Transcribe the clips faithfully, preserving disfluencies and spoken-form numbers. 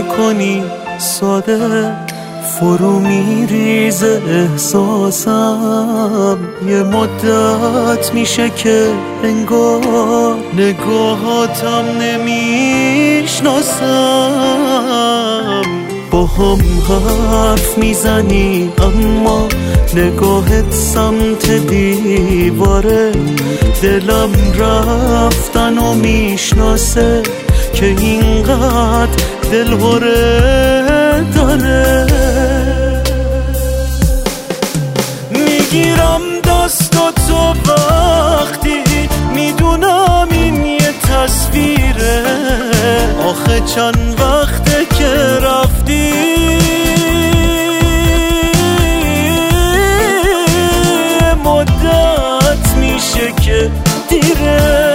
کنی ساده فرو میریز احساسم. یه مدت میشه که انگار نگاهاتم نمیشناسم. با هم حرف میزنی اما نگاهت سمت دیواره. دلم رفتن و میشناسه که اینقدر دلهوره داره. میگیرم دستاتو وقتی میدونم این یه تصویره. آخه چند وقته که رفتی مدت میشه که دیره.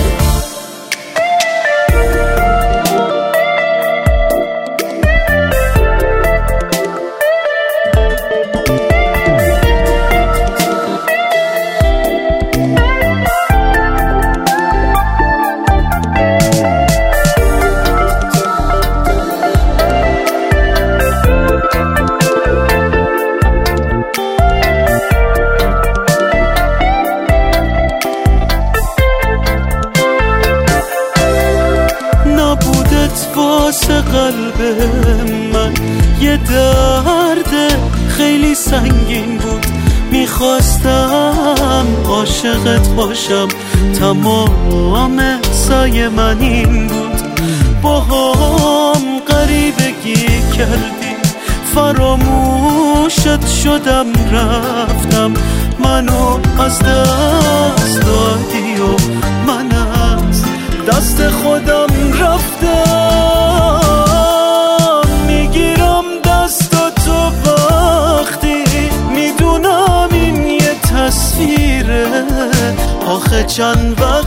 واسه قلب من یه درد خیلی سنگین بود. میخواستم عاشقت باشم، تمام سعی من این بود. با هم غریبگی کردی، فراموشت شدم رفتم. منو از دست دادی و من از دست خودم رفتم. میگیرم دستاتو وقتی میدونم این یه تصویره. آخه چند وقت